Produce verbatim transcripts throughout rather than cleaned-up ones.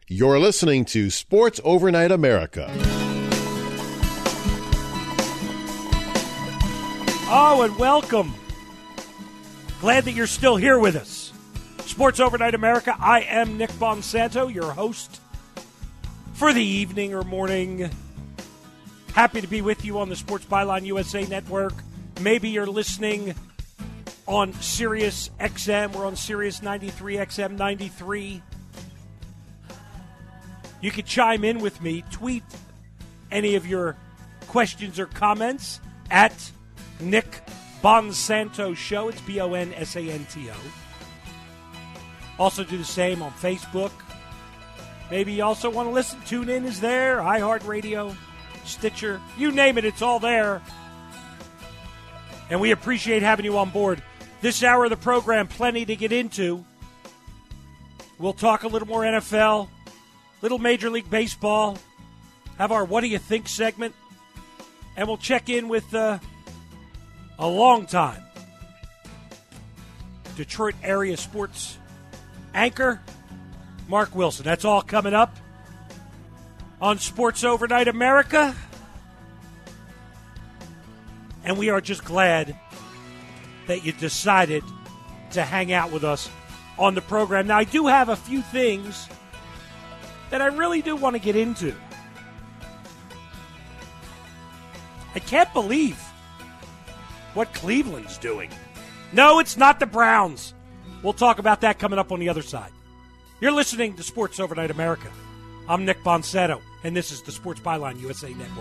You're listening to Sports Overnight America. Oh, and welcome. Glad that you're still here with us. Sports Overnight America. I am Nick Bonsanto, your host for the evening or morning. Happy to be with you on the Sports Byline U S A Network. Maybe you're listening on Sirius X M. We're on Sirius ninety-three X M ninety-three. You can chime in with me. Tweet any of your questions or comments at Nick Bonsanto Show. It's B O N S A N T O. Also do the same on Facebook. Maybe you also want to listen. TuneIn is there. iHeartRadio, Stitcher. You name it, it's all there. And we appreciate having you on board. This hour of the program, plenty to get into. We'll talk a little more N F L, little Major League Baseball, have our What Do You Think segment, and we'll check in with uh, a long time Detroit area sports anchor, Mark Wilson. That's all coming up on Sports Overnight America. And we are just glad that you decided to hang out with us on the program. Now, I do have a few things that I really do want to get into. I can't believe what Cleveland's doing. No, it's not the Browns. We'll talk about that coming up on the other side. You're listening to Sports Overnight America. I'm Nick Bonsanto, and this is the Sports Byline U S A Network.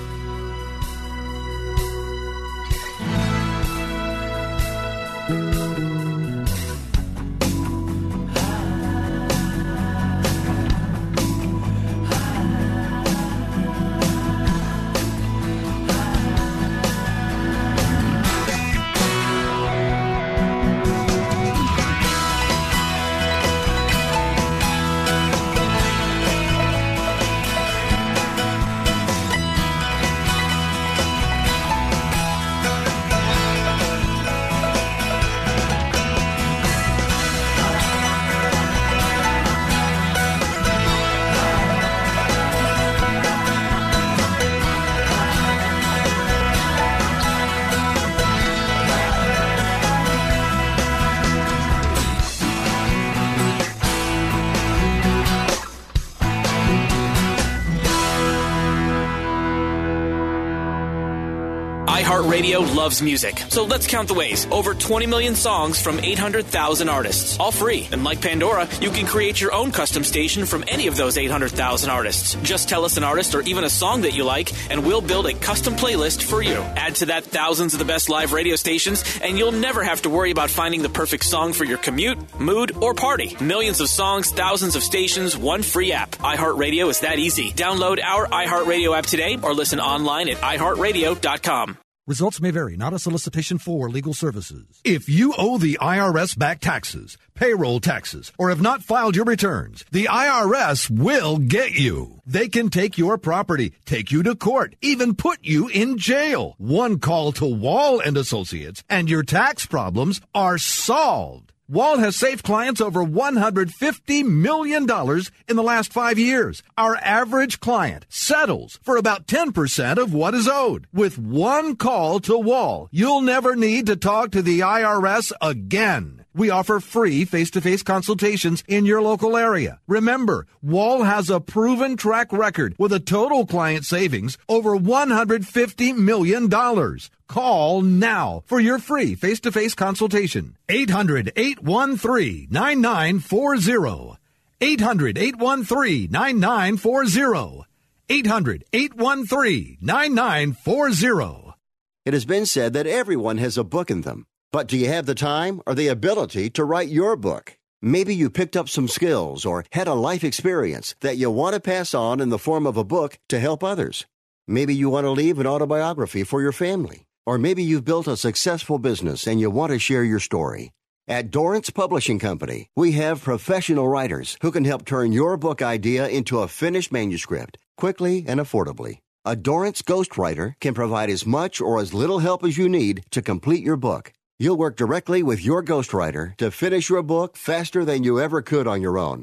iHeartRadio loves music, so let's count the ways. Over twenty million songs from eight hundred thousand artists, all free. And like Pandora, you can create your own custom station from any of those eight hundred thousand artists. Just tell us an artist or even a song that you like, and we'll build a custom playlist for you. Add to that thousands of the best live radio stations, and you'll never have to worry about finding the perfect song for your commute, mood, or party. Millions of songs, thousands of stations, one free app. iHeartRadio is that easy. Download our iHeartRadio app today or listen online at i heart radio dot com. Results may vary, not a solicitation for legal services. If you owe the I R S back taxes, payroll taxes, or have not filed your returns, the I R S will get you. They can take your property, take you to court, even put you in jail. One call to Wall and Associates, and your tax problems are solved. Wall has saved clients over one hundred fifty million dollars in the last five years. Our average client settles for about ten percent of what is owed. With one call to Wall, you'll never need to talk to the I R S again. We offer free face-to-face consultations in your local area. Remember, Wall has a proven track record with a total client savings over one hundred fifty million dollars. Call now for your free face-to-face consultation. eight hundred, eight one three, nine nine four zero. eight hundred, eight one three, nine nine four zero. eight hundred, eight one three, nine nine four zero. It has been said that everyone has a book in them. But do you have the time or the ability to write your book? Maybe you picked up some skills or had a life experience that you want to pass on in the form of a book to help others. Maybe you want to leave an autobiography for your family. Or maybe you've built a successful business and you want to share your story. At Dorrance Publishing Company, we have professional writers who can help turn your book idea into a finished manuscript quickly and affordably. A Dorrance ghostwriter can provide as much or as little help as you need to complete your book. You'll work directly with your ghostwriter to finish your book faster than you ever could on your own.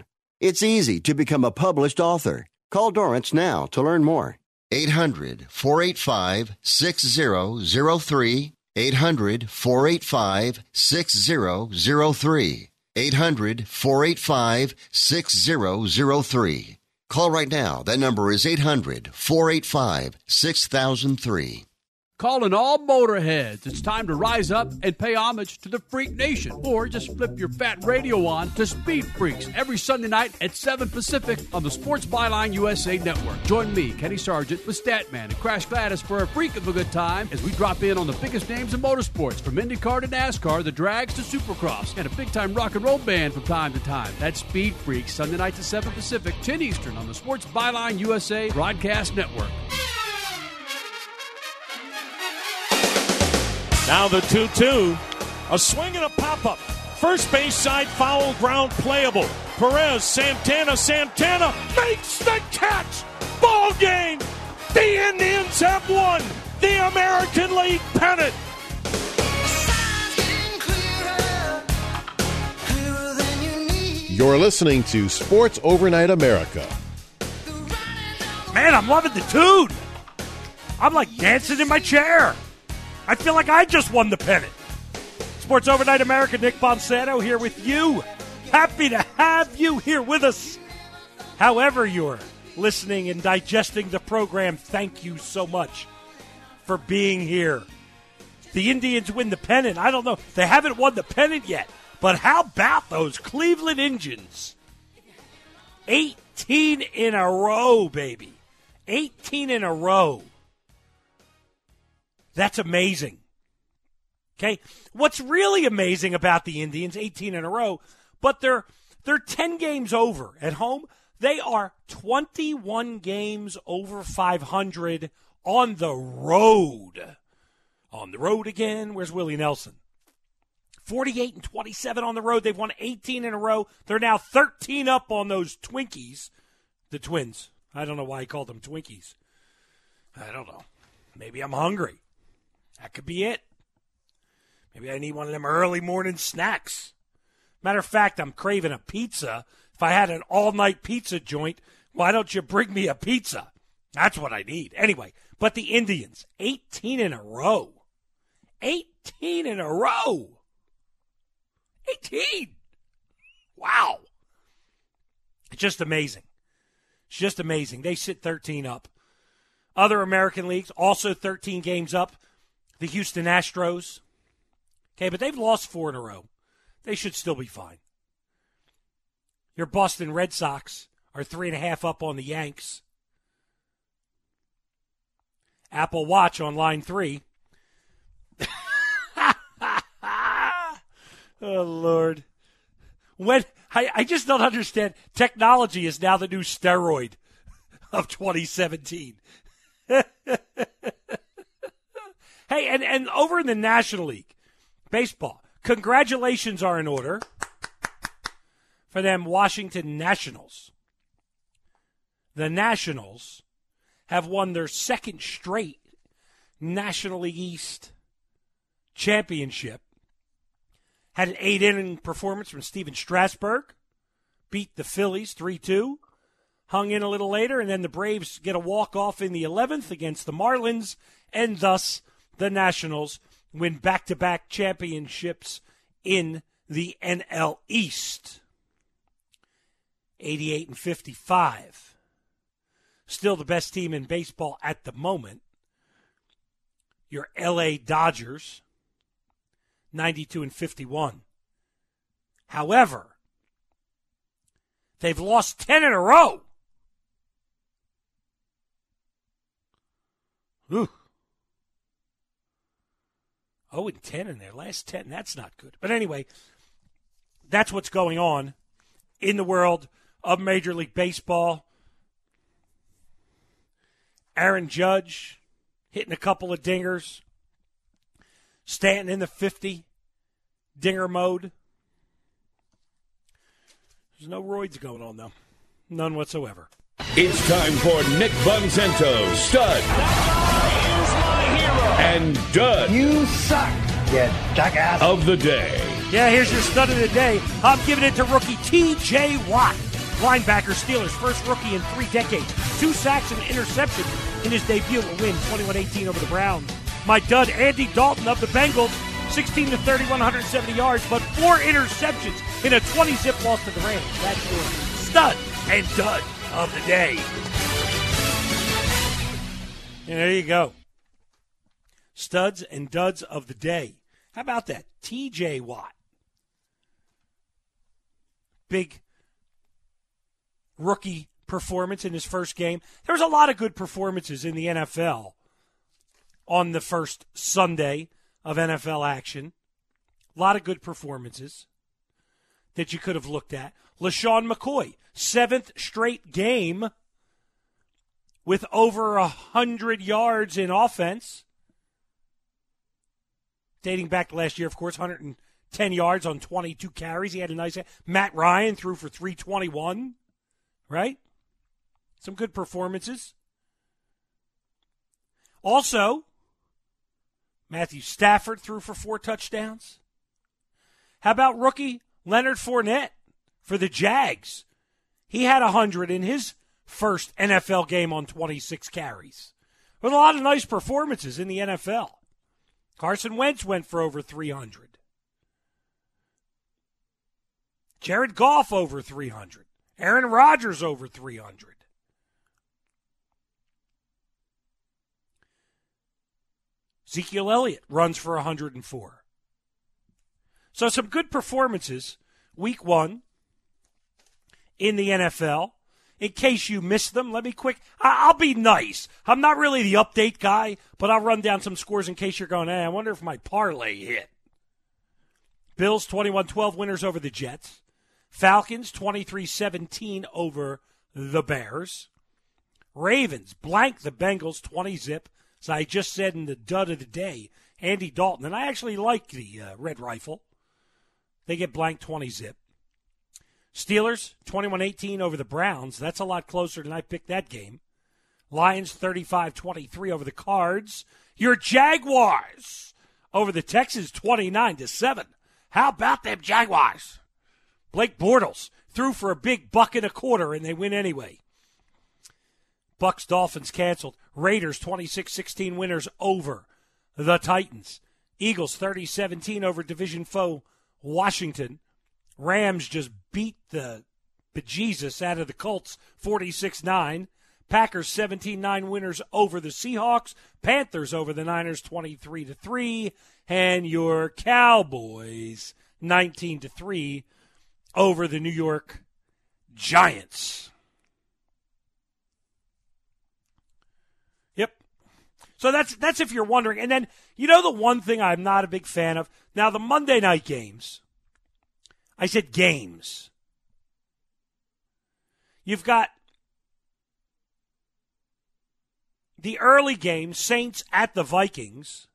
It's easy to become a published author. Call Dorrance now to learn more. eight hundred, four eight five, six zero zero three. eight hundred, four eight five, six zero zero three. eight hundred, four eight five, six zero zero three. Call right now. That number is eight hundred, four eight five, six thousand three. Calling all motorheads. It's time to rise up and pay homage to the Freak Nation. Or just flip your fat radio on to Speed Freaks every Sunday night at seven Pacific on the Sports Byline U S A Network. Join me, Kenny Sargent, with Statman and Crash Gladys for a freak of a good time as we drop in on the biggest names in motorsports, from IndyCar to NASCAR, the drags to Supercross, and a big-time rock and roll band from time to time. That's Speed Freaks, Sunday nights at seven Pacific, ten Eastern on the Sports Byline U S A Broadcast Network. Now the two two. A swing and a pop-up. First base side foul ground playable. Perez, Santana, Santana makes the catch. Ball game. The Indians have won the American League pennant. You're listening to Sports Overnight America. Man, I'm loving the tune. I'm like dancing in my chair. I feel like I just won the pennant. Sports Overnight America, Nick Bonsanto here with you. Happy to have you here with us. However you're listening and digesting the program, thank you so much for being here. The Indians win the pennant. I don't know. They haven't won the pennant yet. But how about those Cleveland Indians? eighteen in a row, baby. eighteen in a row. That's amazing. Okay? What's really amazing about the Indians, eighteen in a row, but they're they're ten games over at home. They are twenty-one games over five hundred on the road. On the road again, where's Willie Nelson? forty-eight and twenty-seven on the road. They've won eighteen in a row. They're now thirteen up on those Twinkies, the Twins. I don't know why he called them Twinkies. I don't know. Maybe I'm hungry. That could be it. Maybe I need one of them early morning snacks. Matter of fact, I'm craving a pizza. If I had an all-night pizza joint, why don't you bring me a pizza? That's what I need. Anyway, but the Indians, eighteen in a row. eighteen in a row. eighteen. Wow. It's just amazing. It's just amazing. They sit thirteen up. Other American leagues, also thirteen games up. The Houston Astros. Okay, but they've lost four in a row. They should still be fine. Your Boston Red Sox are three and a half up on the Yanks. Apple Watch on line three. Oh, Lord. When I, I just don't understand. Technology is now the new steroid of twenty seventeen. Hey, and, and over in the National League, baseball, congratulations are in order for them Washington Nationals. The Nationals have won their second straight National League East championship. Had an eight-inning performance from Steven Strasburg. Beat the Phillies three two. Hung in a little later, and then the Braves get a walk-off in the eleventh against the Marlins, and thus the Nationals win back-to-back championships in the N L East. eighty-eight and fifty-five. Still the best team in baseball at the moment. Your L A Dodgers, ninety-two and fifty-one. However, they've lost ten in a row. Ooh. oh and ten in their last ten. That's not good. But anyway, that's what's going on in the world of Major League Baseball. Aaron Judge hitting a couple of dingers. Stanton in the fifty. Dinger mode. There's no roids going on, though. None whatsoever. It's time for Nick Bonsanto, stud and dud. You suck, you jackass. Of the day. Yeah, here's your stud of the day. I'm giving it to rookie T J Watt. linebacker, Steelers, first rookie in three decades. Two sacks and an interception in his debut, a win twenty-one eighteen over the Browns. My dud, Andy Dalton of the Bengals, sixteen to thirty, one hundred seventy yards, but four interceptions in a twenty-zip loss to the Rams. That's your stud and dud of the day. And there you go. Studs and duds of the day. How about that? T J Watt. Big rookie performance in his first game. There was a lot of good performances in the N F L on the first Sunday of N F L action. A lot of good performances that you could have looked at. LaShawn McCoy, seventh straight game with over one hundred yards in offense. Dating back to last year, of course, one hundred ten yards on twenty-two carries. He had a nice – Matt Ryan threw for three twenty-one, right? Some good performances. Also, Matthew Stafford threw for four touchdowns. How about rookie Leonard Fournette for the Jags? He had one hundred in his first N F L game on twenty-six carries. With a lot of nice performances in the N F L. Carson Wentz went for over three hundred. Jared Goff over three hundred. Aaron Rodgers over three hundred. Ezekiel Elliott runs for one hundred four. So some good performances week one in the N F L. In case you missed them, let me quick. I'll be nice. I'm not really the update guy, but I'll run down some scores in case you're going, hey, I wonder if my parlay hit. Bills twenty-one twelve winners over the Jets. Falcons twenty-three seventeen over the Bears. Ravens blank the Bengals twenty zip. As I just said in the dud of the day, Andy Dalton. And I actually like the uh, Red Rifle. They get blank twenty zip. Steelers, twenty-one eighteen over the Browns. That's a lot closer than I picked that game. Lions, thirty-five twenty-three over the Cards. Your Jaguars over the Texans, twenty-nine to seven. How about them Jaguars? Blake Bortles threw for a big buck and a quarter, and they win anyway. Bucks, Dolphins canceled. Raiders, twenty-six sixteen winners over the Titans. Eagles, thirty seventeen over division foe Washington. Rams just beat the bejesus out of the Colts, forty-six nine. Packers, seventeen nine winners over the Seahawks. Panthers over the Niners, twenty-three to three. And your Cowboys, nineteen to three over the New York Giants. Yep. So that's that's if you're wondering. And then, you know the one thing I'm not a big fan of? Now, the Monday night games. I said games. You've got the early game, Saints at the Vikings.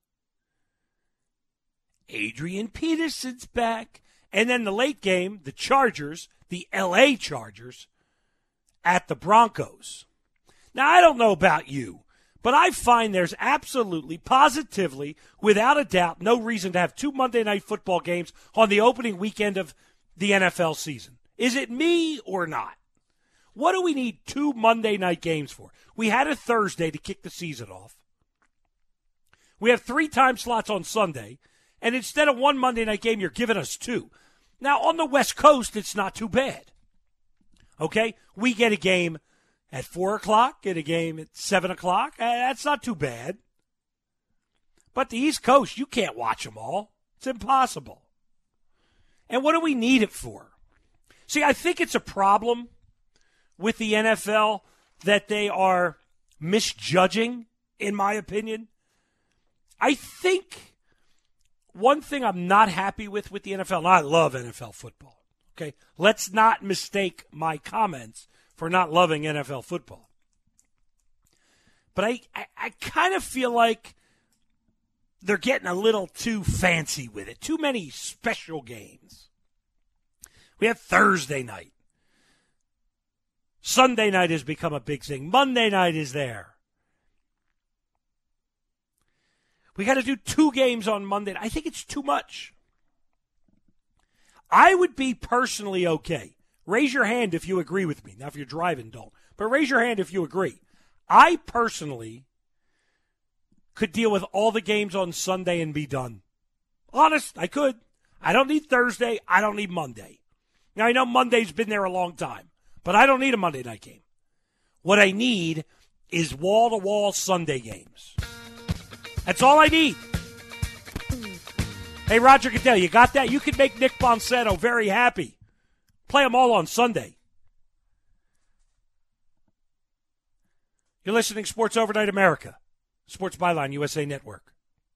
Adrian Peterson's back. And then the late game, the Chargers, the L A Chargers, at the Broncos. Now, I don't know about you, but I find there's absolutely, positively, without a doubt, no reason to have two Monday Night Football games on the opening weekend of the N F L season. Is it me or not? What do we need two Monday night games for? We had a Thursday to kick the season off. We have three time slots on Sunday, and instead of one Monday night game, you're giving us two. Now, on the West Coast, it's not too bad. Okay? We get a game at four o'clock, get a game at seven o'clock. That's not too bad. But the East Coast, you can't watch them all. It's impossible. And what do we need it for? See, I think it's a problem with the N F L that they are misjudging, in my opinion. I think one thing I'm not happy with with the N F L, and I love N F L football, okay? Let's not mistake my comments for not loving N F L football. But I, I, I kind of feel like they're getting a little too fancy with it. Too many special games. We have Thursday night. Sunday night has become a big thing. Monday night is there. We got to do two games on Monday. I think it's too much. I would be personally okay Raise your hand if you agree with me. Now, if you're driving, don't. But raise your hand if you agree. I personally could deal with all the games on Sunday and be done. Honest, I could. I don't need Thursday. I don't need Monday. Now, I know Monday's been there a long time, but I don't need a Monday night game. What I need is wall-to-wall Sunday games. That's all I need. Hey, Roger Goodell, you got that? You can make Nick Bonsetto very happy. Play them all on Sunday. You're listening to Sports Overnight America. Sports Byline, U S A Network.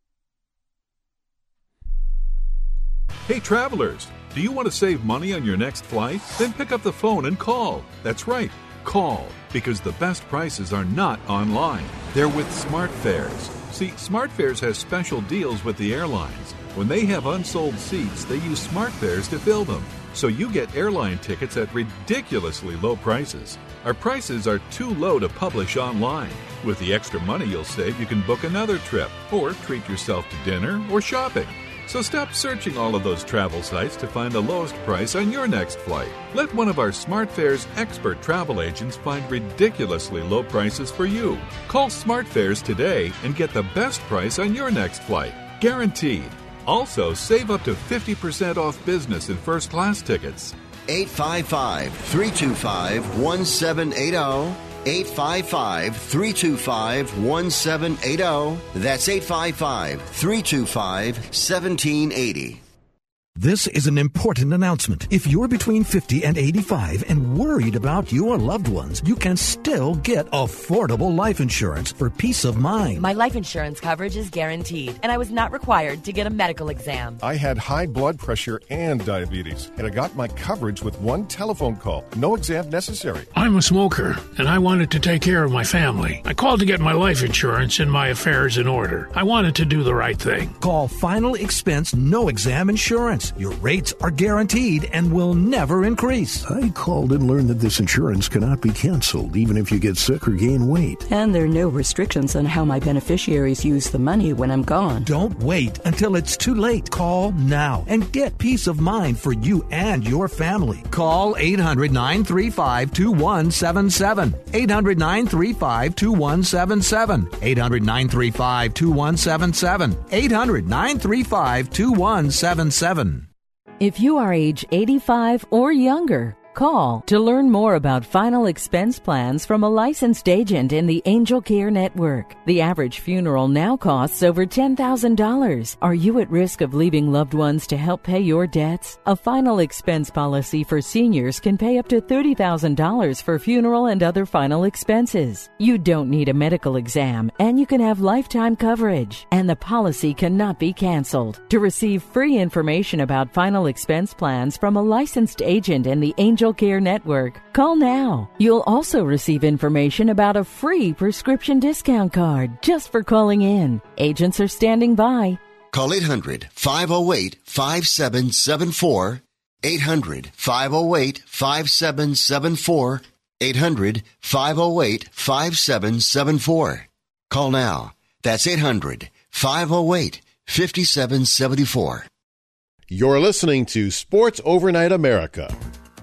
Hey, travelers, do you want to save money on your next flight? Then pick up the phone and call. That's right, call, because the best prices are not online. They're with SmartFares. See, SmartFares has special deals with the airlines. When they have unsold seats, they use SmartFares to fill them. So you get airline tickets at ridiculously low prices. Our prices are too low to publish online. With the extra money you'll save, you can book another trip or treat yourself to dinner or shopping. So stop searching all of those travel sites to find the lowest price on your next flight. Let one of our SmartFares expert travel agents find ridiculously low prices for you. Call SmartFares today and get the best price on your next flight. Guaranteed. Also, save up to fifty percent off business and first class tickets. eight five five, three two five, one seven eight zero. eight five five, three two five, one seven eight zero. That's eight five five, three two five, one seven eight zero. This is an important announcement. If you're between fifty and eighty-five and worried about your loved ones, you can still get affordable life insurance for peace of mind. My life insurance coverage is guaranteed, and I was not required to get a medical exam. I had high blood pressure and diabetes, and I got my coverage with one telephone call. No exam necessary. I'm a smoker, and I wanted to take care of my family. I called to get my life insurance and my affairs in order. I wanted to do the right thing. Call Final Expense No Exam Insurance. Your rates are guaranteed and will never increase. I called and learned that this insurance cannot be canceled, even if you get sick or gain weight. And there are no restrictions on how my beneficiaries use the money when I'm gone. Don't wait until it's too late. Call now and get peace of mind for you and your family. Call eight hundred, nine three five, two one seven seven. eight hundred, nine three five, two one seven seven. eight hundred, nine three five, two one seven seven. eight hundred, nine three five, two one seven seven. If you are age eighty-five or younger, call to learn more about final expense plans from a licensed agent in the Angel Care Network. The average funeral now costs over ten thousand dollars. Are you at risk of leaving loved ones to help pay your debts? A final expense policy for seniors can pay up to thirty thousand dollars for funeral and other final expenses. You don't need a medical exam, and you can have lifetime coverage, and the policy cannot be canceled. To receive free information about final expense plans from a licensed agent in the Angel Care Network, call now. You'll also receive information about a free prescription discount card just for calling in. Agents are standing by. Call eight hundred, five oh eight, five seven seven four. eight hundred, five oh eight, five seven seven four. eight hundred, five oh eight, five seven seven four. Call now. That's eight hundred, five oh eight, five seven seven four. You're listening to Sports Overnight America.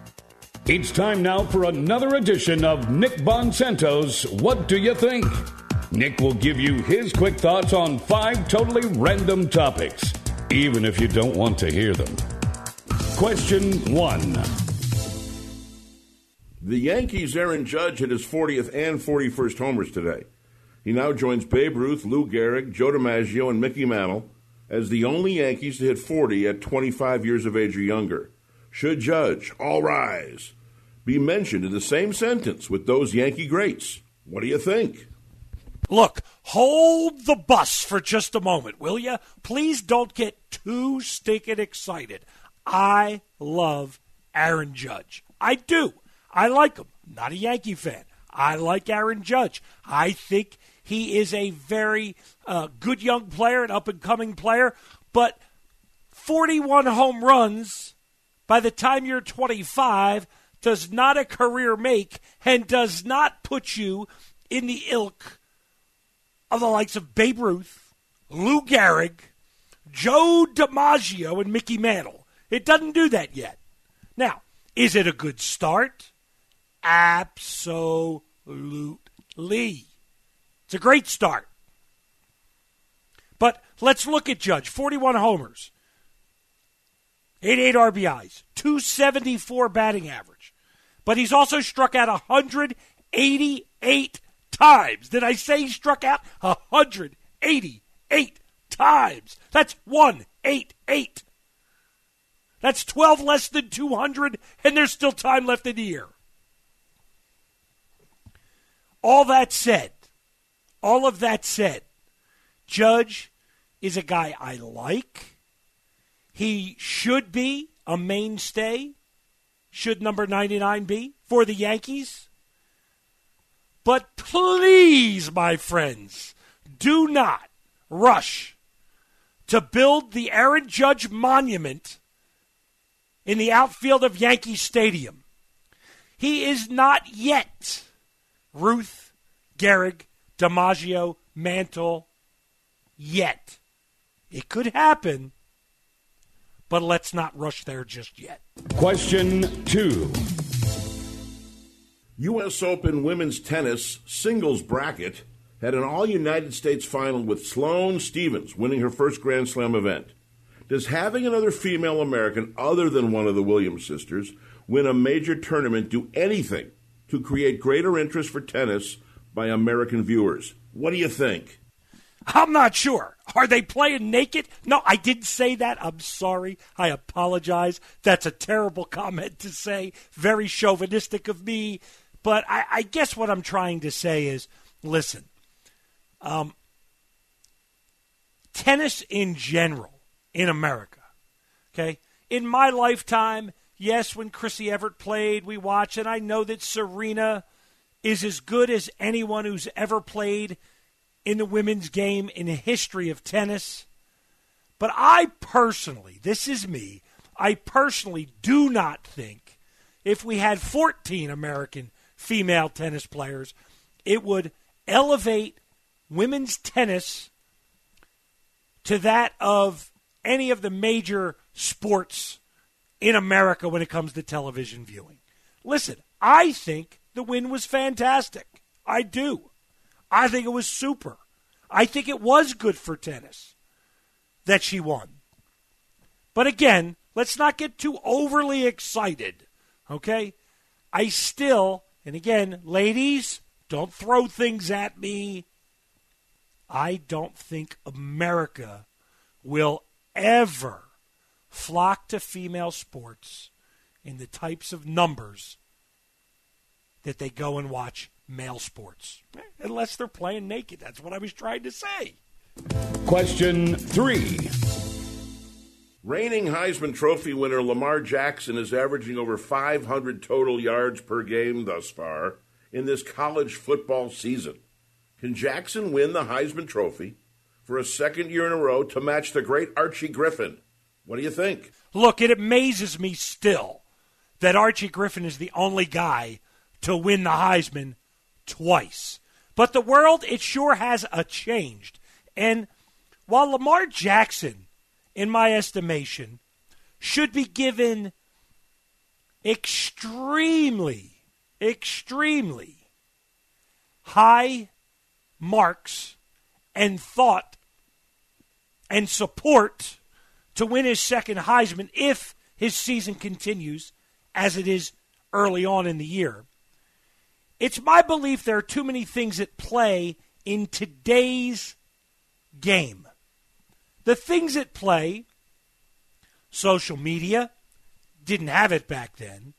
It's time now for another edition of Nick Bonsento's What Do You Think? Nick will give you his quick thoughts on five totally random topics, even if you don't want to hear them. Question one. The Yankees' Aaron Judge hit his fortieth and forty-first homers today. He now joins Babe Ruth, Lou Gehrig, Joe DiMaggio, and Mickey Mantle as the only Yankees to hit forty at twenty-five years of age or younger. Should Judge, all rise, be mentioned in the same sentence with those Yankee greats? What do you think? Look, hold the bus for just a moment, will you? Please don't get too stinking excited. I love Aaron Judge. I do. I like him. Not a Yankee fan. I like Aaron Judge. I think he is a very uh, good young player, an up-and-coming player, but forty-one home runs by the time you're twenty-five does not a career make and does not put you in the ilk of the likes of Babe Ruth, Lou Gehrig, Joe DiMaggio, and Mickey Mantle. It doesn't do that yet. Now, Is it a good start? Absolutely. It's a great start. But let's look at Judge. forty-one homers, eighty-eight R B Is, two seventy-four batting average. But he's also struck out one hundred eighty-eight times. Did I say he struck out one hundred eighty-eight times? That's one eighty-eight. That's twelve less than two hundred, and there's still time left in the year. All that said, all of that said, Judge is a guy I like. He should be a mainstay, should number ninety-nine be, for the Yankees. But please, my friends, do not rush to build the Aaron Judge monument in the outfield of Yankee Stadium. He is not yet Ruth, Gehrig, DiMaggio, Mantle, yet. It could happen, but let's not rush there just yet. Question two. U S Open women's tennis singles bracket had an all-United States final with Sloane Stephens winning her first Grand Slam event. Does having another female American other than one of the Williams sisters win a major tournament do anything to create greater interest for tennis by American viewers? What do you think? I'm not sure. Are they playing naked? No, I didn't say that. I'm sorry. I apologize. That's a terrible comment to say. Very chauvinistic of me. But I, I guess what I'm trying to say is, listen, um, tennis in general in America, okay? In my lifetime, yes, when Chrissy Everett played, we watched, and I know that Serena is as good as anyone who's ever played in the women's game in the history of tennis. But I personally, this is me, I personally do not think if we had fourteen American female tennis players, it would elevate women's tennis to that of any of the major sports in America when it comes to television viewing. Listen, I think the win was fantastic. I do. I think it was super. I think it was good for tennis that she won. But again, let's not get too overly excited, okay? I still, and again, ladies, don't throw things at me. I don't think America will ever flock to female sports in the types of numbers that they go and watch male sports. Unless they're playing naked. That's what I was trying to say. Question three. Reigning Heisman Trophy winner Lamar Jackson is averaging over five hundred total yards per game thus far in this college football season. Can Jackson win the Heisman Trophy for a second year in a row to match the great Archie Griffin? What do you think? Look, it amazes me still that Archie Griffin is the only guy to win the Heisman twice. But the world, it sure has a changed. And while Lamar Jackson, in my estimation, should be given extremely, extremely high marks and thought and support to win his second Heisman if his season continues as it is early on in the year. It's my belief there are too many things at play in today's game. The things at play, social media, didn't have it back then.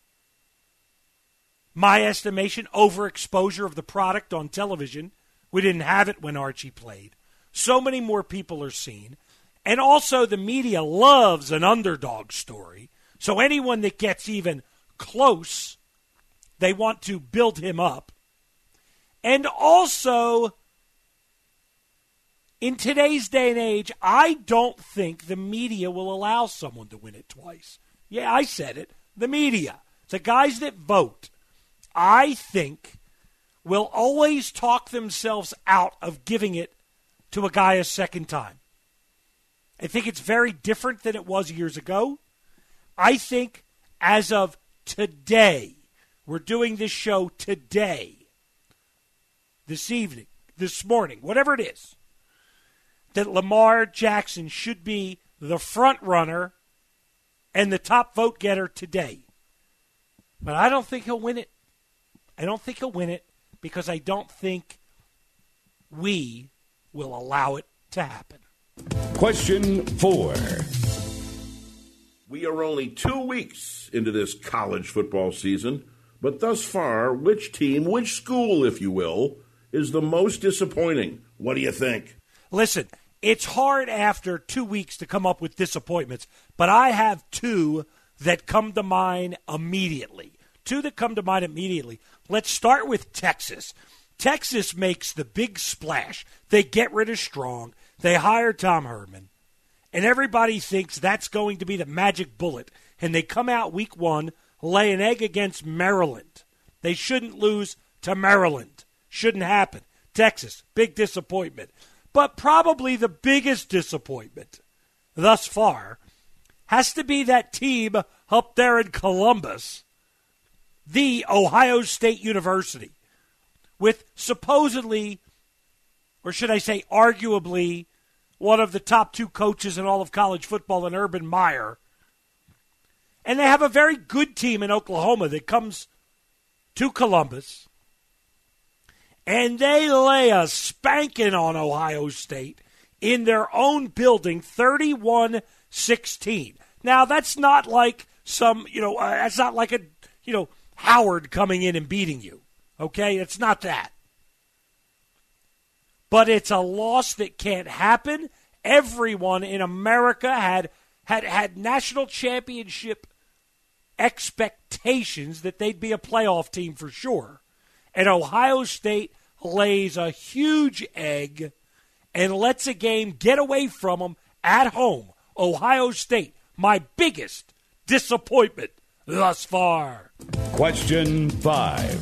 My estimation, overexposure of the product on television. We didn't have it when Archie played. So many more people are seen. And also the media loves an underdog story. So anyone that gets even close, they want to build him up. And also, in today's day and age, I don't think the media will allow someone to win it twice. Yeah, I said it. The media. The guys that vote, I think, will always talk themselves out of giving it to a guy a second time. I think it's very different than it was years ago. I think as of today, we're doing this show today, this evening, this morning, whatever it is, that Lamar Jackson should be the front runner and the top vote getter today. But I don't think he'll win it. I don't think he'll win it because I don't think we will allow it to happen. Question four. We are only two weeks into this college football season, but thus far, which team, which school, if you will, is the most disappointing? What do you think? Listen, it's hard after two weeks to come up with disappointments, but I have two that come to mind immediately. Two that come to mind immediately. Let's start with Texas. Texas makes the big splash. They get rid of Strong. They hire Tom Herman. And everybody thinks that's going to be the magic bullet. And they come out week one, lay an egg against Maryland. They shouldn't lose to Maryland. Shouldn't happen. Texas, big disappointment. But probably the biggest disappointment thus far has to be that team up there in Columbus, the Ohio State University, with supposedly, or should I say arguably, one of the top two coaches in all of college football in Urban Meyer. And they have a very good team in Oklahoma that comes to Columbus. And they lay a spanking on Ohio State in their own building, thirty-one sixteen. Now, that's not like some, you know, uh, that's not like a, you know, Howard coming in and beating you. Okay? It's not that. But it's a loss that can't happen. Everyone in America had had, had national championship expectations that they'd be a playoff team for sure. And Ohio State lays a huge egg and lets a game get away from them at home. Ohio State, my biggest disappointment thus far. Question five.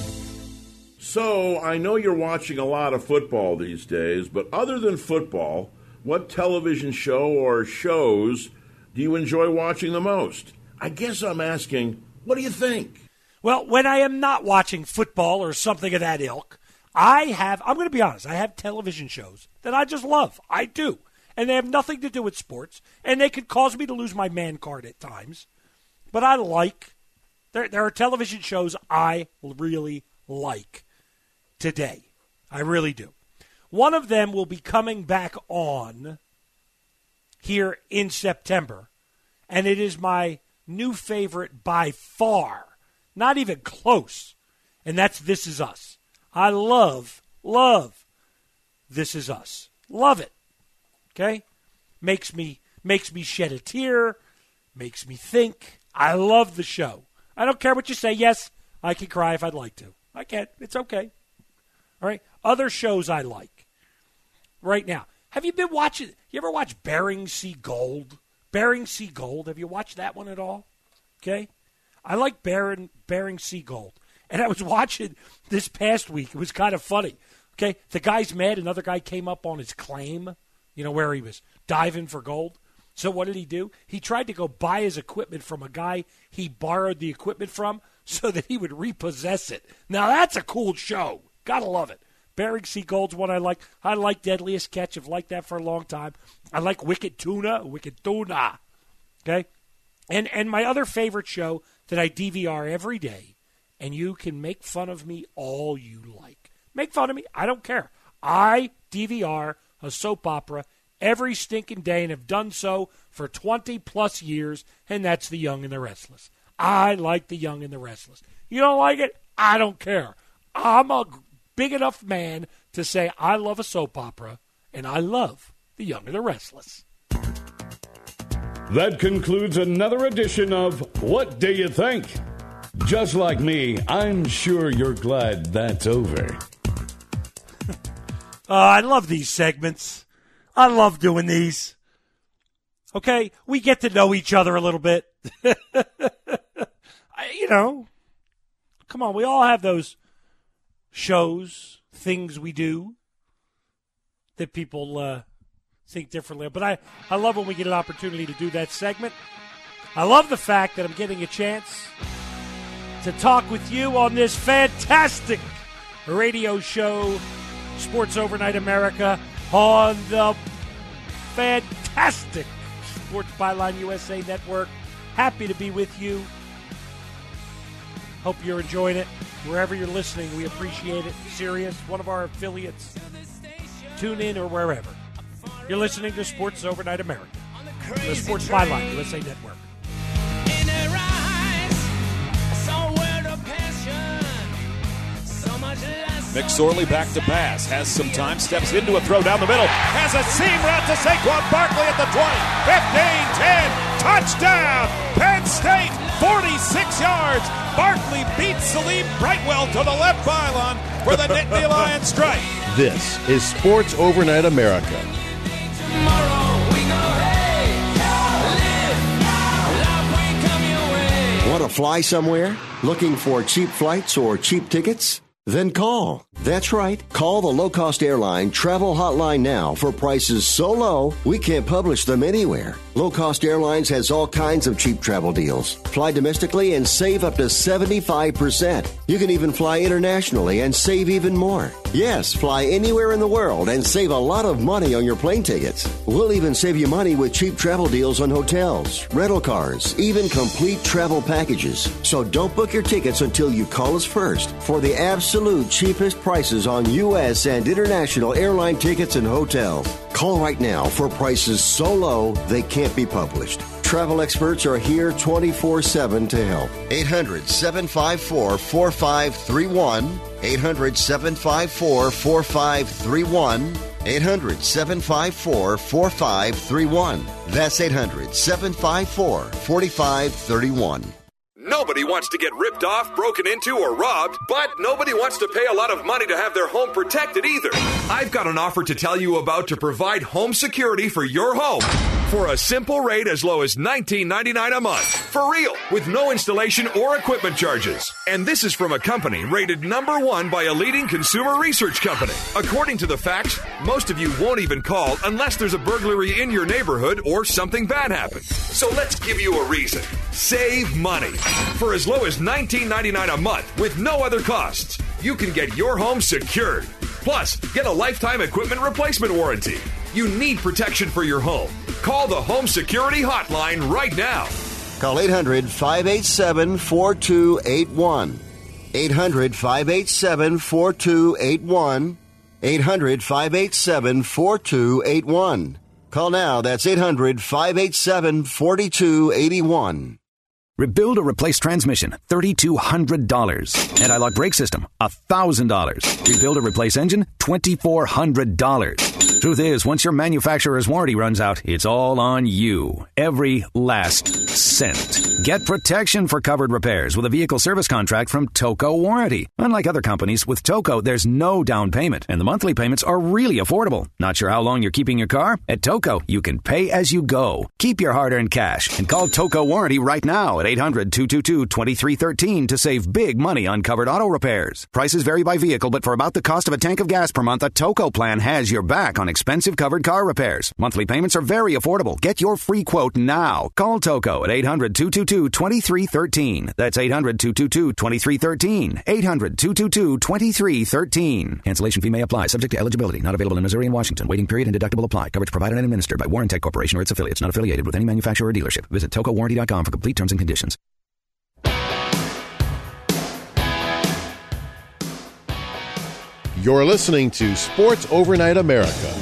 So, I know you're watching a lot of football these days, but other than football, what television show or shows do you enjoy watching the most? I guess I'm asking, what do you think? Well, when I am not watching football or something of that ilk, I have, I'm going to be honest, I have television shows that I just love. I do. And they have nothing to do with sports, and they could cause me to lose my man card at times. But I like, there, there are television shows I really like today. I really do. One of them will be coming back on here in September, and it is my new favorite by far. Not even close. And that's This Is Us. I love, love This Is Us. Love it. Okay? Makes me makes me shed a tear. Makes me think. I love the show. I don't care what you say. Yes, I can cry if I'd like to. I can. It's okay. All right? Other shows I like. Right now. Have you been watching, you ever watch Bering Sea Gold? Bering Sea Gold. Have you watched that one at all? Okay? I like Bering, Bering Sea Gold. And I was watching this past week. It was kind of funny. Okay? The guy's mad. Another guy came up on his claim, you know, where he was diving for gold. So what did he do? He tried to go buy his equipment from a guy he borrowed the equipment from so that he would repossess it. Now, that's a cool show. Gotta love it. Bering Sea Gold's one I like. I like Deadliest Catch. I've liked that for a long time. I like Wicked Tuna. Wicked Tuna. Okay? And and my other favorite show that I D V R every day, and you can make fun of me all you like. Make fun of me. I don't care. I D V R a soap opera every stinking day and have done so for twenty-plus years, and that's The Young and the Restless. I like The Young and the Restless. You don't like it? I don't care. I'm a big enough man to say I love a soap opera, and I love The Young and the Restless. That concludes another edition of What Do You Think? Just like me, I'm sure you're glad that's over. uh, I love these segments. I love doing these. Okay, we get to know each other a little bit. I, you know, come on, we all have those shows, things we do that people uh, think differently. But I, I love when we get an opportunity to do that segment. I love the fact that I'm getting a chance to talk with you on this fantastic radio show, Sports Overnight America, on the fantastic Sports Byline U S A Network. Happy to be with you. Hope you're enjoying it. Wherever you're listening, we appreciate it. Sirius, one of our affiliates. Tune in or wherever. You're listening to Sports Overnight America, the Sports Byline U S A Network. Mick Sorley back to pass, has some time, steps into a throw down the middle, has a seam route to Saquon Barkley at the twenty, fifteen, ten, touchdown, Penn State, forty-six yards. Barkley beats Salim Brightwell to the left pylon for the Nittany Lions strike. This is Sports Overnight America. Want to fly somewhere? Looking for cheap flights or cheap tickets? Then call. That's right. Call the low-cost airline travel hotline now for prices so low we can't publish them anywhere. Low-cost airlines has all kinds of cheap travel deals. Fly domestically and save up to seventy-five percent. You can even fly internationally and save even more. Yes, fly anywhere in the world and save a lot of money on your plane tickets. We'll even save you money with cheap travel deals on hotels, rental cars, even complete travel packages. So don't book your tickets until you call us first for the absolute cheapest prices on U S and international airline tickets and hotels. Call right now for prices so low they can't be published. Travel experts are here twenty-four seven to help. eight hundred, seven five four, four five three one. eight hundred, seven five four, four five three one. eight hundred, seven five four, four five three one. That's eight hundred, seven five four, four five three one. Nobody wants to get ripped off, broken into, or robbed, but nobody wants to pay a lot of money to have their home protected either. I've got an offer to tell you about to provide home security for your home for a simple rate as low as nineteen ninety-nine a month. For real, with no installation or equipment charges. And this is from a company rated number one by a leading consumer research company. According to the facts, most of you won't even call unless there's a burglary in your neighborhood or something bad happens. So let's give you a reason. Save money. For as low as nineteen ninety-nine a month with no other costs, you can get your home secured. Plus, get a lifetime equipment replacement warranty. You need protection for your home. Call the Home Security Hotline right now. Call eight hundred, five eight seven, four two eight one. eight hundred, five eight seven, four two eight one. eight hundred, five eight seven, four two eight one. Call now. That's eight hundred, five eight seven, four two eight one. Rebuild or replace transmission, three thousand two hundred dollars. Anti-lock brake system, one thousand dollars. Rebuild or replace engine, two thousand four hundred dollars. Truth is, once your manufacturer's warranty runs out, it's all on you. Every last cent. Get protection for covered repairs with a vehicle service contract from Toco Warranty. Unlike other companies, with Toco, there's no down payment, and the monthly payments are really affordable. Not sure how long you're keeping your car? At Toco, you can pay as you go. Keep your hard-earned cash and call Toco Warranty right now at eight hundred, two two two, two three one three to save big money on covered auto repairs. Prices vary by vehicle, but for about the cost of a tank of gas per month, a Toco plan has your back on expensive covered car repairs. Monthly payments are very affordable. Get your free quote now. Call Toco at eight hundred, two two two, two three one three. That's eight hundred, two two two, two three one three. eight hundred, two two two, two three one three. Cancellation fee may apply. Subject to eligibility. Not available in Missouri and Washington. Waiting period and deductible apply. Coverage provided and administered by Warrantech Corporation or its affiliates. Not affiliated with any manufacturer or dealership. Visit toco warranty dot com for complete terms and conditions. You're listening to Sports Overnight America.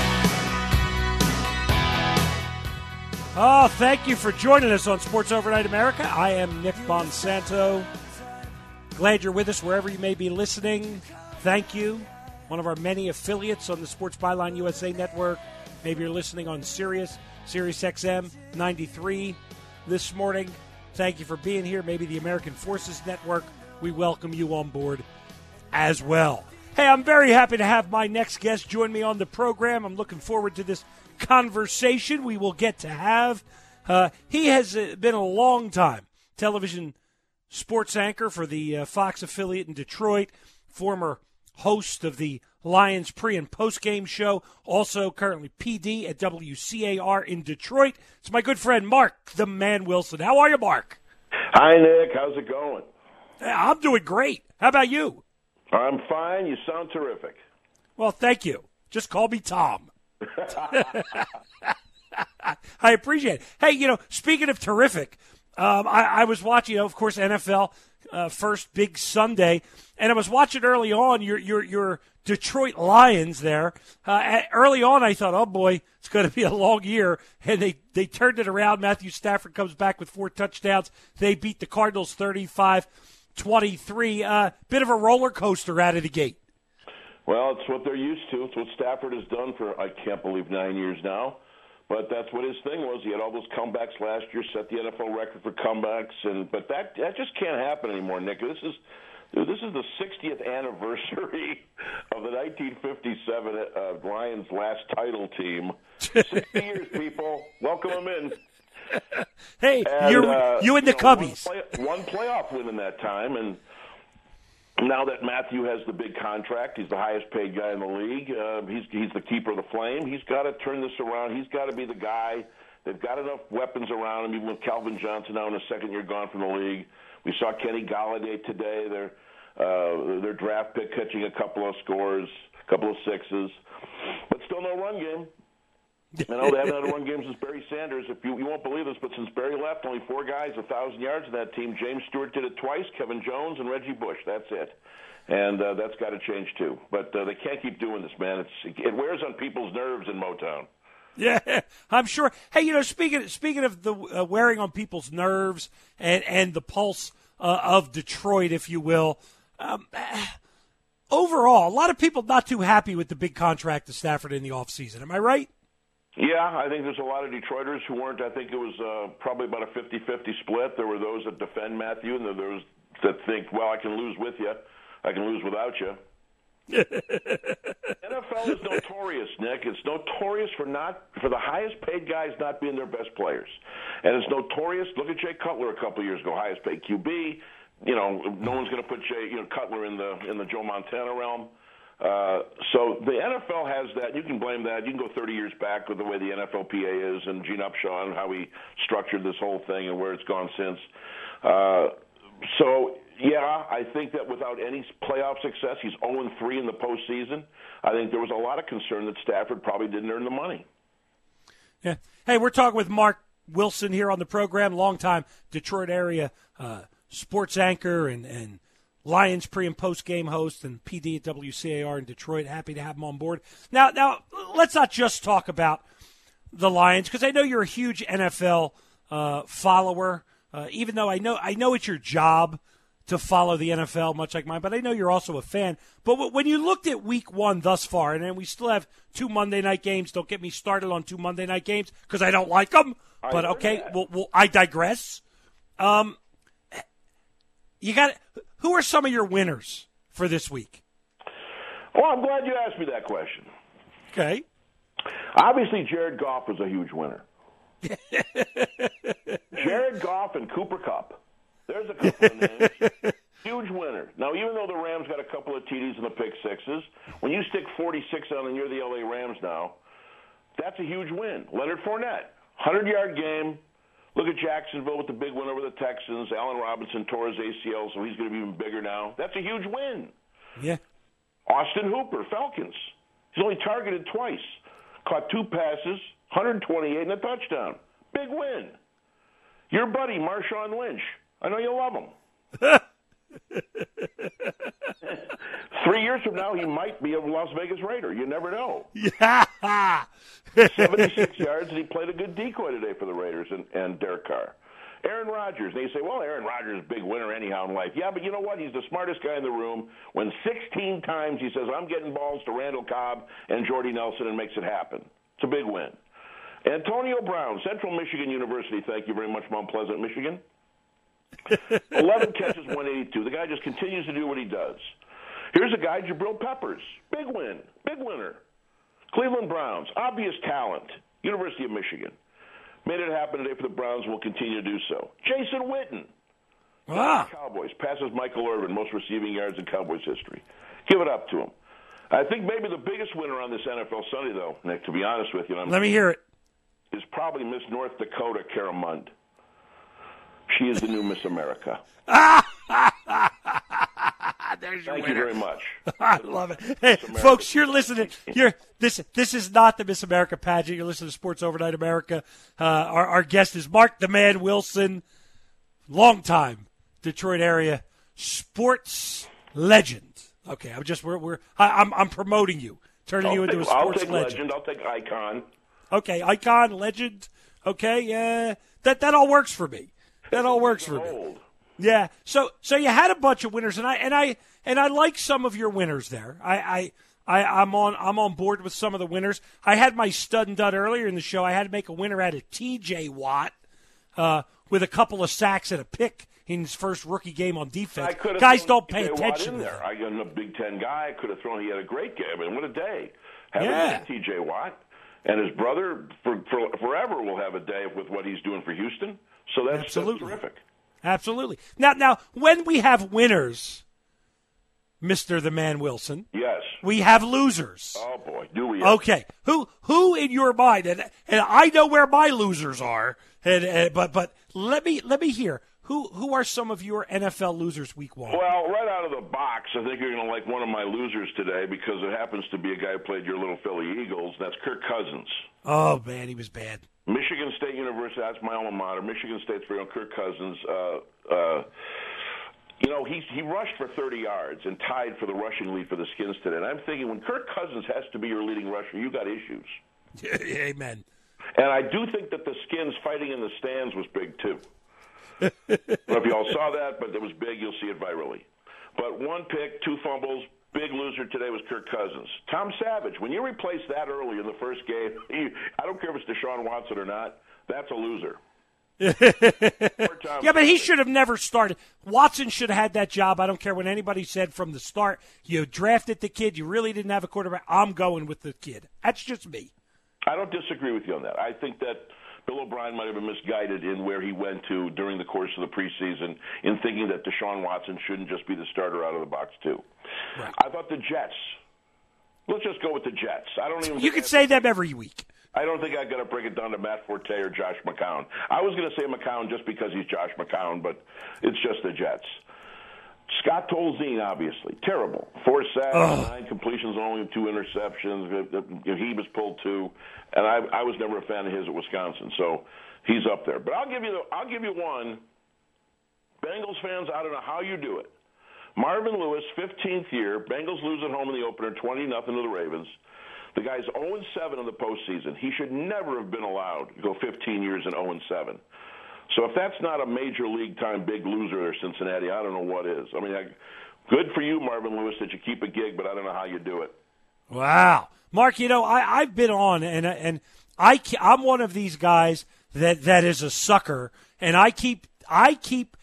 Oh, thank you for joining us on Sports Overnight America. I am Nick Bonsanto. Glad you're with us wherever you may be listening. Thank you. One of our many affiliates on the Sports Byline U S A Network. Maybe you're listening on Sirius, Sirius X M ninety-three this morning. Thank you for being here. Maybe the American Forces Network. We welcome you on board as well. Hey, I'm very happy to have my next guest join me on the program. I'm looking forward to this conversation we will get to have. Uh, he has uh, been a long time television sports anchor for the uh, Fox affiliate in Detroit, former host of the Lions pre- and post-game show, also currently P D at W C A R in Detroit. It's my good friend Mark, the Man Wilson. How are you, Mark? Hi, Nick. How's it going? I'm doing great. How about you? I'm fine. You sound terrific. Well, thank you. Just call me Tom. I appreciate it. Hey, you know, speaking of terrific, um, I, I was watching, you know, of course, N F L uh, first big Sunday, and I was watching early on your your your Detroit Lions there. Uh, early on, I thought, oh boy, it's going to be a long year, and they they turned it around. Matthew Stafford comes back with four touchdowns. They beat the Cardinals thirty-five twenty-three. Uh, bit of a roller coaster out of the gate. Well, it's what they're used to. It's what Stafford has done for, I can't believe, nine years now. But that's what his thing was. He had all those comebacks last year, set the N F L record for comebacks, and but that that just can't happen anymore, Nick. This is this is the sixtieth anniversary of the nineteen fifty-seven uh, Lions' last title team. sixty years, people. Welcome them in. Hey, and, you're, uh, you and the you know, Cubbies. One, play, one playoff win in that time, and now that Matthew has the big contract, he's the highest paid guy in the league. Uh, he's he's the keeper of the flame. He's got to turn this around. He's got to be the guy. They've got enough weapons around him, even with Calvin Johnson now in the second year gone from the league. We saw Kenny Golladay today. Their uh, their draft pick catching a couple of scores, a couple of sixes, but still no run game. I know they haven't had a run game since Barry Sanders. If you, you won't believe this, but since Barry left, only four guys, a thousand yards in that team. James Stewart did it twice, Kevin Jones and Reggie Bush. That's it, and uh, that's got to change too. But uh, they can't keep doing this, man. It's it wears on people's nerves in Motown. Yeah, I'm sure. Hey, you know, speaking speaking of the uh, wearing on people's nerves and and the pulse uh, of Detroit, if you will. Um, overall, a lot of people not too happy with the big contract of Stafford in the offseason. Am I right? Yeah, I think there's a lot of Detroiters who weren't. I think it was uh, probably about a fifty-fifty split. There were those that defend Matthew, and there were those that think, well, I can lose with you. I can lose without you. N F L is notorious, Nick. It's notorious for not for the highest paid guys not being their best players. And it's notorious. Look at Jay Cutler a couple of years ago, highest paid Q B. You know, no one's going to put Jay, you know, Cutler in the in the Joe Montana realm. Uh, so the N F L has that. You can blame that. You can go thirty years back with the way the N F L P A is and Gene Upshaw and how he structured this whole thing and where it's gone since. Uh, so, yeah, I think that without any playoff success, he's oh and three in the postseason. I think there was a lot of concern that Stafford probably didn't earn the money. Yeah. Hey, we're talking with Mark Wilson here on the program, longtime Detroit area uh, sports anchor and, and Lions pre- and post-game host and P D at W C A R in Detroit. Happy to have him on board. Now, now let's not just talk about the Lions, because I know you're a huge N F L uh, follower, uh, even though I know I know it's your job to follow the N F L, much like mine, but I know you're also a fan. But when you looked at week one thus far, and then we still have two Monday night games. Don't get me started on two Monday night games because I don't like them. I but, okay, well, well, I digress. Um, you got who are some of your winners for this week? Well, I'm glad you asked me that question. Okay. Obviously, Jared Goff was a huge winner. Jared Goff and Cooper Kupp. There's a couple of names. Huge winner. Now, even though the Rams got a couple of T Ds and the pick sixes, when you stick forty-six on and you're the L A Rams now, that's a huge win. Leonard Fournette, hundred-yard game. Look at Jacksonville with the big win over the Texans. Allen Robinson tore his A C L, so he's going to be even bigger now. That's a huge win. Yeah. Austin Hooper, Falcons. He's only targeted twice. Caught two passes, one twenty-eight and a touchdown. Big win. Your buddy, Marshawn Lynch. I know you love him. Three years from now, he might be a Las Vegas Raider. You never know. Yeah. seventy-six yards, and he played a good decoy today for the Raiders and, and Derek Carr. Aaron Rodgers. And they say, well, Aaron Rodgers is a big winner anyhow in life. Yeah, but you know what? He's the smartest guy in the room. When sixteen times he says, I'm getting balls to Randall Cobb and Jordy Nelson and makes it happen. It's a big win. Antonio Brown, Central Michigan University. Thank you very much, Mount Pleasant, Michigan. eleven catches, one eighty-two. The guy just continues to do what he does. Here's a guy, Jabril Peppers. Big win. Big winner. Cleveland Browns. Obvious talent. University of Michigan. Made it happen today for the Browns and will continue to do so. Jason Witten. Ah. Cowboys. Passes Michael Irvin. Most receiving yards in Cowboys history. Give it up to him. I think maybe the biggest winner on this N F L Sunday, though, Nick, to be honest with you. I'm Let me hear it. Is probably Miss North Dakota, Kara Mund. She is the new Miss America. There's your Thank winner. you very much. I love it. Hey, folks, you're listening. You're this. This is not the Miss America pageant. You're listening to Sports Overnight America. Uh, our, our guest is Mark the Man Wilson, longtime Detroit area sports legend. Okay, I'm just we're we're I, I'm I'm promoting you, turning I'll you into take, a sports I'll take legend. legend. I'll take icon. Okay, icon, legend. Okay, yeah, that that all works for me. That all works for me. Yeah. So so you had a bunch of winners, and I and I and I like some of your winners there. I, I I I'm on I'm on board with some of the winners. I had my stud and dud earlier in the show. I had to make a winner out of T J Watt uh, with a couple of sacks and a pick in his first rookie game on defense. Guys don't pay attention in there. I got a Big Ten guy. I could have thrown. He had a great game. I mean, what a day! Having Yeah. T J Watt and his brother for, for forever will have a day with what he's doing for Houston. So that's, Absolutely. that's terrific. Absolutely. Now, now, when we have winners, Mister the Man Wilson, yes, we have losers. Oh boy, do we? Okay, who who in your mind? And, and I know where my losers are. And, and but but let me let me hear who who are some of your N F L losers week one. Well, right out of the box, I think you're going to like one of my losers today because it happens to be a guy who played your little Philly Eagles. That's Kirk Cousins. Oh man, he was bad. Michigan State University, that's my alma mater. Michigan State's very own Kirk Cousins. Uh, uh, you know, he he rushed for thirty yards and tied for the rushing lead for the Skins today. And I'm thinking, when Kirk Cousins has to be your leading rusher, you got issues. Amen. And I do think that the Skins fighting in the stands was big, too. I don't know if you all saw that, but it was big. You'll see it virally. But one pick, two fumbles. Big loser today was Kirk Cousins. Tom Savage, when you replace that early in the first game, he, I don't care if it's Deshaun Watson or not, that's a loser. Yeah, but he should have never started. Watson should have had that job. I don't care what anybody said from the start. You drafted the kid. You really didn't have a quarterback. I'm going with the kid. That's just me. I don't disagree with you on that. I think that Bill O'Brien might have been misguided in where he went to during the course of the preseason in thinking that Deshaun Watson shouldn't just be the starter out of the box, too. Right. I thought the Jets. Let's just go with the Jets. I don't even. You could say them every week. I don't think I got to break it down to Matt Forte or Josh McCown. I was going to say McCown just because he's Josh McCown, but it's just the Jets. Scott Tolzien, obviously, terrible. Four sacks, Ugh. nine completions, only two interceptions. He was pulled two, and I, I was never a fan of his at Wisconsin, so he's up there. But I'll give you the, I'll give you one. Bengals fans, I don't know how you do it. Marvin Lewis, fifteenth year. Bengals lose at home in the opener, twenty nothing to the Ravens. The guy's oh and seven in the postseason. He should never have been allowed to go fifteen years and oh and seven. So if that's not a major league time big loser there, Cincinnati, I don't know what is. I mean, I, good for you, Marvin Lewis, that you keep a gig, but I don't know how you do it. Wow. Mark, you know, I, I've been on, and and I, I'm one of these guys that, that is a sucker, and I keep I keep,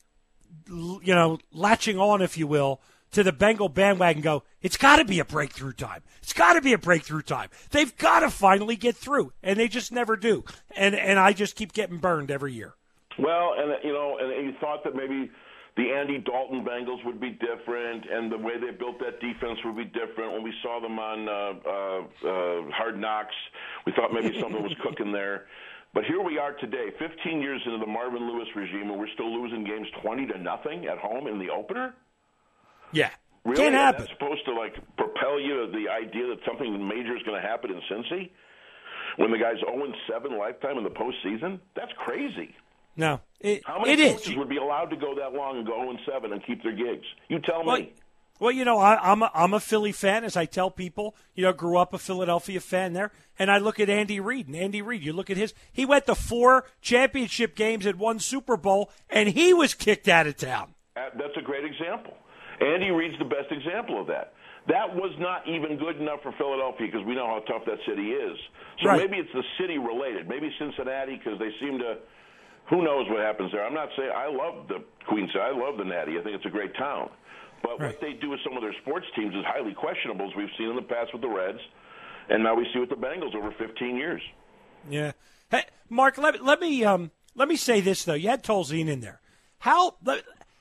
you know, latching on, if you will, to the Bengal bandwagon. Go, it's got to be a breakthrough time. It's got to be a breakthrough time. They've got to finally get through, and they just never do. And and I just keep getting burned every year. Well, and you know, and you thought that maybe the Andy Dalton Bengals would be different, and the way they built that defense would be different. When we saw them on uh, uh, uh, Hard Knocks, we thought maybe something was cooking there. But here we are today, fifteen years into the Marvin Lewis regime, and we're still losing games twenty to nothing at home in the opener. Yeah. Really? Can't happen. That's supposed to, like, propel you to the idea that something major is going to happen in Cincy when the guy's oh and seven lifetime in the postseason? That's crazy. No, it, How many it coaches is. would be allowed to go that long and go oh and seven and keep their gigs? You tell well, me. Well, you know, I, I'm, a, I'm a Philly fan, as I tell people. You know, grew up a Philadelphia fan there. And I look at Andy Reid. And Andy Reid, you look at his, he went to four championship games and one Super Bowl, and he was kicked out of town. That's a great example. Andy Reid's the best example of that. That was not even good enough for Philadelphia because we know how tough that city is. So right. maybe it's the city related. Maybe Cincinnati because they seem to – who knows what happens there. I'm not saying – I love the Queen City. I love the Natty. I think it's a great town. But right. what they do with some of their sports teams is highly questionable, as we've seen in the past with the Reds, and now we see with the Bengals over fifteen years. Yeah. Hey, Mark, let, let me um, let me say this, though. You had Tolzien in there. How –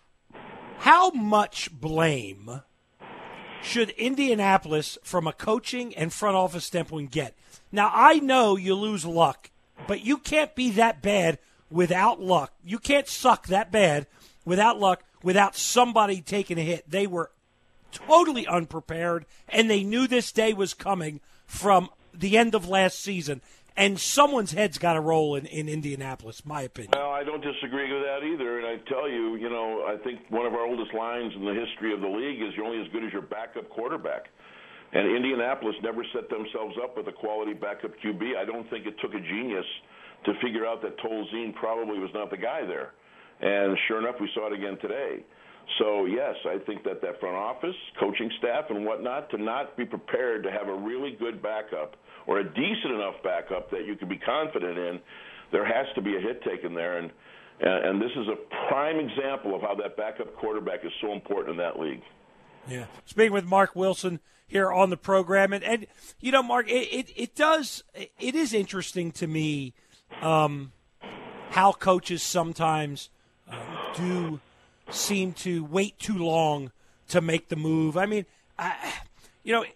How much blame should Indianapolis, from a coaching and front office standpoint, get? Now, I know you lose luck, but you can't be that bad without luck. You can't suck that bad without luck, without somebody taking a hit. They were totally unprepared, and they knew this day was coming from the end of last season. And someone's head's got to roll in, in Indianapolis, my opinion. Well, I don't disagree with that either. And I tell you, you know, I think one of our oldest lines in the history of the league is you're only as good as your backup quarterback. And Indianapolis never set themselves up with a quality backup Q B. I don't think it took a genius to figure out that Tolzien probably was not the guy there. And sure enough, we saw it again today. So, yes, I think that that front office, coaching staff and whatnot, to not be prepared to have a really good backup or a decent enough backup that you can be confident in, there has to be a hit taken there. And, and this is a prime example of how that backup quarterback is so important in that league. Yeah. Speaking with Mark Wilson here on the program. And, and you know, Mark, it, it, it does – it is interesting to me um, how coaches sometimes uh, do seem to wait too long to make the move. I mean, I, you know –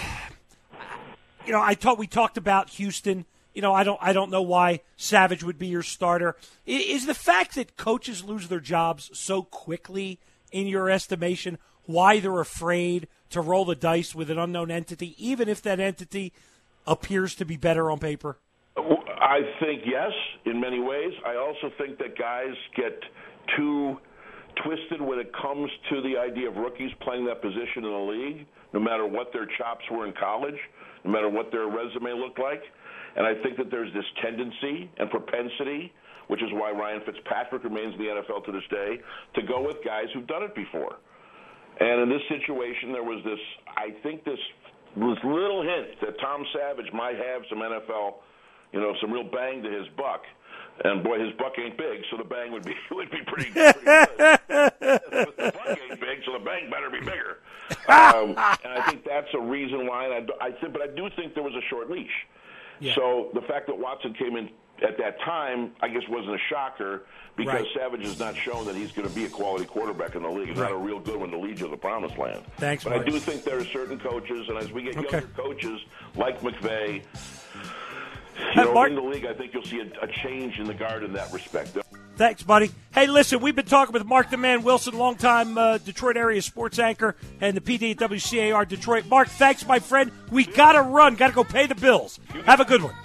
You know, I thought we talked about Houston. You know, I don't, I don't know why Savage would be your starter. Is the fact that coaches lose their jobs so quickly, in your estimation, why they're afraid to roll the dice with an unknown entity, even if that entity appears to be better on paper? I think yes, in many ways. I also think that guys get too twisted when it comes to the idea of rookies playing that position in the league, no matter what their chops were in college, no matter what their resume looked like. And I think that there's this tendency and propensity, which is why Ryan Fitzpatrick remains in the N F L to this day, to go with guys who've done it before. And in this situation, there was this, I think this, this little hint that Tom Savage might have some N F L, you know, some real bang to his buck. And, boy, his buck ain't big, so the bang would be would be pretty, pretty good. But the buck ain't big, so the bang better be bigger. Um, and I think that's a reason why. And I, I think, but I do think there was a short leash. Yeah. So the fact that Watson came in at that time, I guess, wasn't a shocker because right. Savage has not shown that he's going to be a quality quarterback in the league. He's right. not a real good one to lead you to the promised land. Thanks, But Mark. I do think there are certain coaches, and as we get okay. younger coaches like McVay, you know, Mark, in the league, I think you'll see a, a change in the guard in that respect. Thanks, buddy. Hey, listen, we've been talking with Mark the Man Wilson, longtime uh, Detroit area sports anchor and the P D at W C A R Detroit. Mark, thanks, my friend. We got to run. Got to go pay the bills. Have a good one.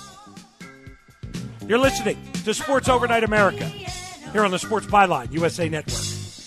You're listening to Sports Overnight America here on the Sports Byline U S A Network.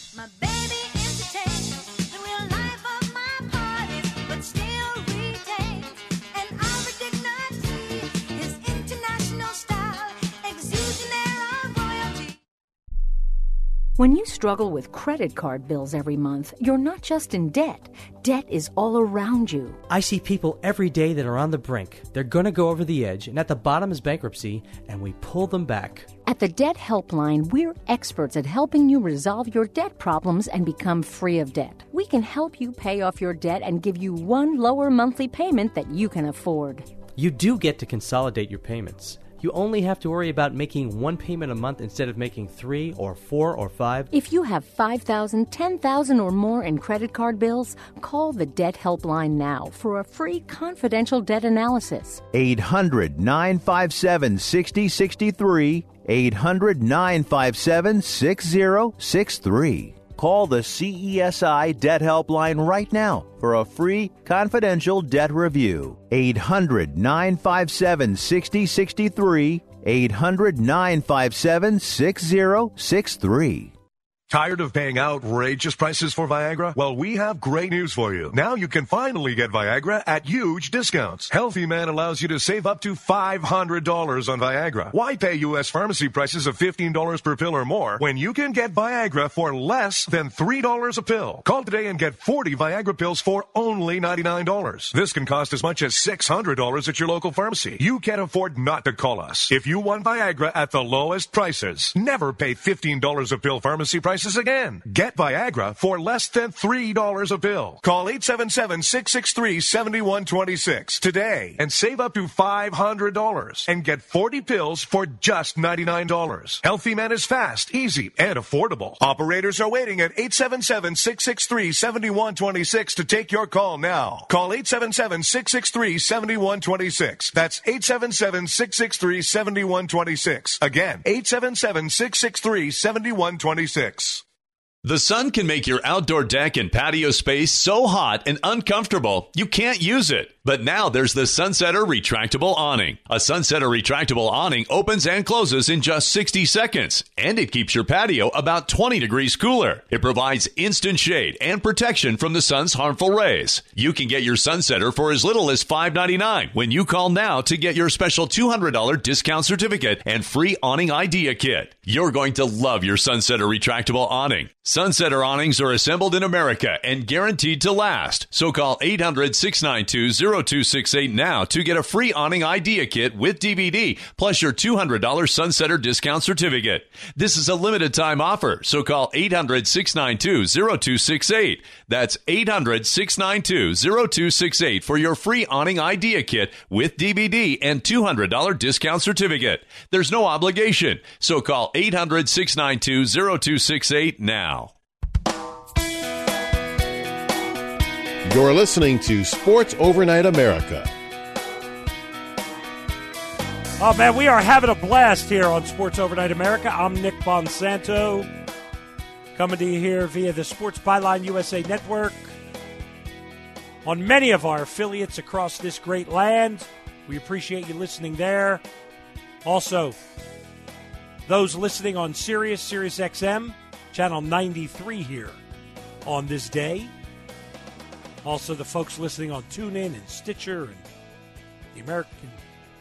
When you struggle with credit card bills every month, you're not just in debt. Debt is all around you. I see people every day that are on the brink. They're going to go over the edge, and at the bottom is bankruptcy, and we pull them back. At the Debt Helpline, we're experts at helping you resolve your debt problems and become free of debt. We can help you pay off your debt and give you one lower monthly payment that you can afford. You do get to consolidate your payments. You only have to worry about making one payment a month instead of making three or four or five. If you have five thousand dollars, ten thousand dollars or more in credit card bills, call the Debt Helpline now for a free confidential debt analysis. eight hundred, nine five seven, six zero six three. eight hundred, nine five seven, six zero six three. Call the C E S I Debt Helpline right now for a free confidential debt review. eight hundred, nine five seven, six zero six three. eight hundred, nine five seven, six zero six three. Tired of paying outrageous prices for Viagra? Well, we have great news for you. Now you can finally get Viagra at huge discounts. Healthy Man allows you to save up to five hundred dollars on Viagra. Why pay U S pharmacy prices of fifteen dollars per pill or more when you can get Viagra for less than three dollars a pill? Call today and get forty Viagra pills for only ninety-nine dollars. This can cost as much as six hundred dollars at your local pharmacy. You can't afford not to call us. If you want Viagra at the lowest prices, never pay fifteen dollars a pill pharmacy prices again. Get Viagra for less than three dollars a pill. Call eight seven seven, six six three, seven one two six today and save up to five hundred dollars and get forty pills for just ninety-nine dollars. Healthy Man is fast, easy, and affordable. Operators are waiting at eight seven seven, six six three, seven one two six to take your call now. Call eight seven seven, six six three, seven one two six. That's eight seven seven, six six three, seven one two six. Again, eight seven seven, six six three, seven one two six. The sun can make your outdoor deck and patio space so hot and uncomfortable you can't use it. But now there's the Sunsetter Retractable Awning. A Sunsetter Retractable Awning opens and closes in just sixty seconds, and it keeps your patio about twenty degrees cooler. It provides instant shade and protection from the sun's harmful rays. You can get your Sunsetter for as little as five dollars and ninety-nine cents when you call now to get your special two hundred dollars discount certificate and free awning idea kit. You're going to love your Sunsetter Retractable Awning. Sunsetter awnings are assembled in America and guaranteed to last. So call eight hundred, six nine two, zero two six eight now to get a free awning idea kit with D V D plus your two hundred dollars Sunsetter discount certificate. This is a limited time offer, so call eight hundred, six nine two, zero two six eight. That's eight hundred, six nine two, zero two six eight for your free awning idea kit with D V D and two hundred dollars discount certificate. There's no obligation, so call eight hundred, six nine two, zero two six eight now. You're listening to Sports Overnight America. Oh, man, we are having a blast here on Sports Overnight America. I'm Nick Bonsanto, coming to you here via the Sports Byline U S A Network on many of our affiliates across this great land. We appreciate you listening there. Also, those listening on Sirius, Sirius X M, channel ninety-three here on this day. Also, the folks listening on TuneIn and Stitcher and the American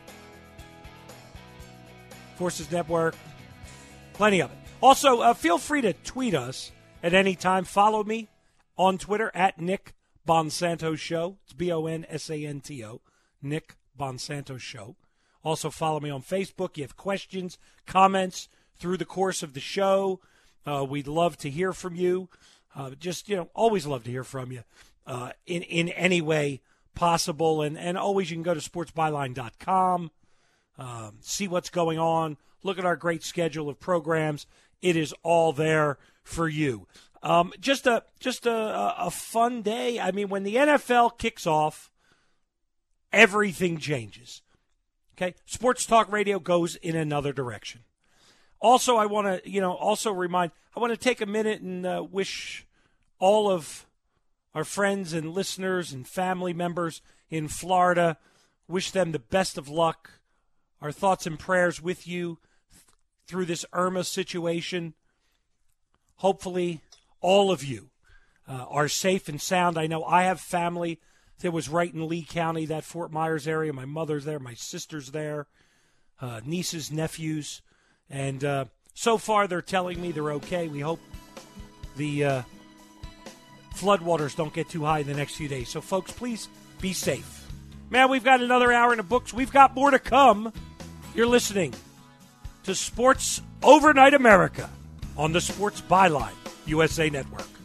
Forces Network. Plenty of it. Also, uh, feel free to tweet us at any time. Follow me on Twitter at Nick Bonsanto Show. It's B O N S A N T O, Nick Bonsanto Show. Also, follow me on Facebook. You have questions, comments through the course of the show. Uh, we'd love to hear from you. Uh, just, you know, always love to hear from you. Uh, in, in any way possible. And, and always you can go to sports byline dot com, um, see what's going on, look at our great schedule of programs. It is all there for you. Um, just a just a, a fun day. I mean, when the N F L kicks off, everything changes. Okay? Sports Talk Radio goes in another direction. Also, I want to, you know, also remind, I want to take a minute and uh, wish all of our friends and listeners and family members in Florida, wish them the best of luck. Our thoughts and prayers with you th- through this Irma situation. Hopefully, all of you uh, are safe and sound. I know I have family that was right in Lee County, that Fort Myers area. My mother's there, my sister's there, uh, nieces, nephews. And uh, so far, they're telling me they're okay. We hope the Uh, floodwaters don't get too high in the next few days. So, folks, please be safe. Man, we've got another hour in the books. We've got more to come. You're listening to Sports Overnight America on the Sports Byline U S A Network.